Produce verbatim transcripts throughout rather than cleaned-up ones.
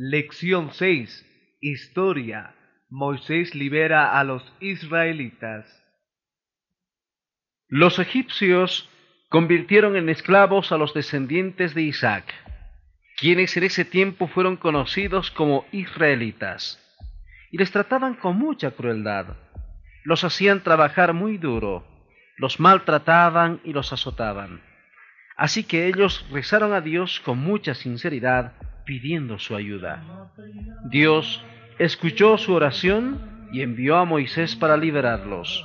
Lección seis. Historia. Moisés libera a los israelitas. Los egipcios convirtieron en esclavos a los descendientes de Isaac, quienes en ese tiempo fueron conocidos como israelitas, y les trataban con mucha crueldad. Los hacían trabajar muy duro, los maltrataban y los azotaban. Así que ellos rezaron a Dios con mucha sinceridad, pidiendo su ayuda. Dios escuchó su oración y envió a Moisés para liberarlos.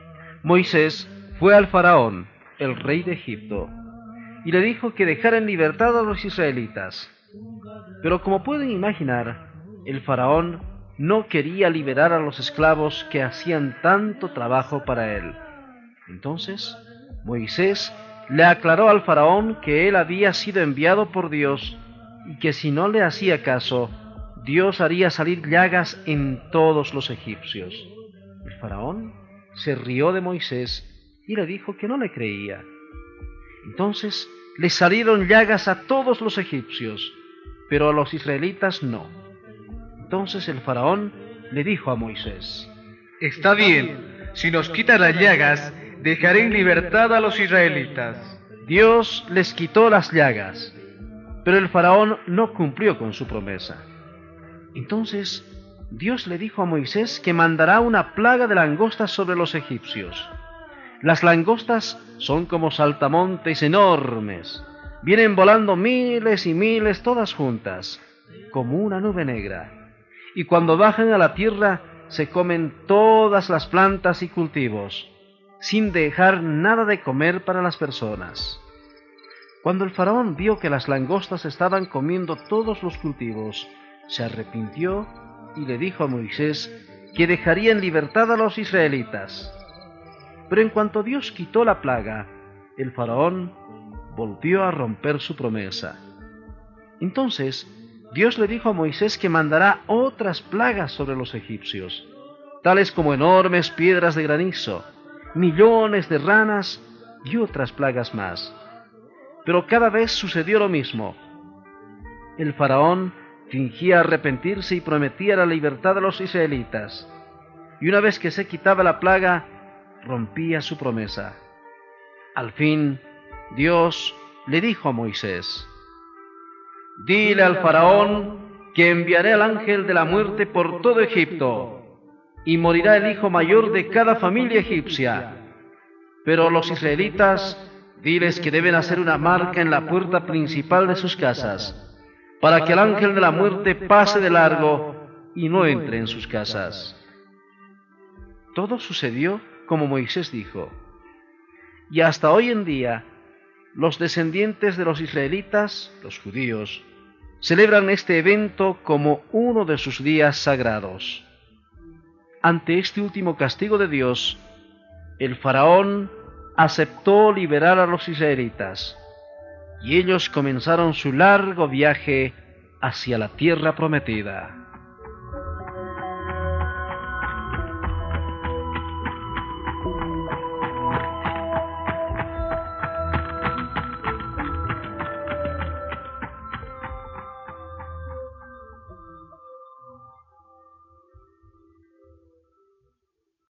Moisés fue al faraón, el rey de Egipto, y le dijo que dejara en libertad a los israelitas. Pero como pueden imaginar, el faraón no quería liberar a los esclavos que hacían tanto trabajo para él. Entonces, Moisés le aclaró al faraón que él había sido enviado por Dios y que si no le hacía caso, Dios haría salir llagas en todos los egipcios. El faraón se rió de Moisés y le dijo que no le creía. Entonces le salieron llagas a todos los egipcios, pero a los israelitas no. Entonces el faraón le dijo a Moisés: Está bien, si nos quitan las llagas, dejaré en libertad a los israelitas. Dios les quitó las llagas, pero el faraón no cumplió con su promesa. Entonces Dios le dijo a Moisés que mandará una plaga de langostas sobre los egipcios. Las langostas son como saltamontes enormes, vienen volando miles y miles todas juntas, como una nube negra, y cuando bajan a la tierra se comen todas las plantas y cultivos, sin dejar nada de comer para las personas. Cuando el faraón vio que las langostas estaban comiendo todos los cultivos, se arrepintió y le dijo a Moisés que dejaría en libertad a los israelitas. Pero en cuanto Dios quitó la plaga, el faraón volvió a romper su promesa. Entonces Dios le dijo a Moisés que mandará otras plagas sobre los egipcios, tales como enormes piedras de granizo, millones de ranas y otras plagas más. Pero cada vez sucedió lo mismo. El faraón fingía arrepentirse y prometía la libertad a los israelitas, y una vez que se quitaba la plaga, rompía su promesa. Al fin, Dios le dijo a Moisés: Dile al faraón que enviaré al ángel de la muerte por todo Egipto, y morirá el hijo mayor de cada familia egipcia. Pero a los israelitas, diles que deben hacer una marca en la puerta principal de sus casas, para que el ángel de la muerte pase de largo y no entre en sus casas. Todo sucedió como Moisés dijo, y hasta hoy en día, los descendientes de los israelitas, los judíos, celebran este evento como uno de sus días sagrados. Ante este último castigo de Dios, el faraón aceptó liberar a los israelitas, y ellos comenzaron su largo viaje hacia la tierra prometida.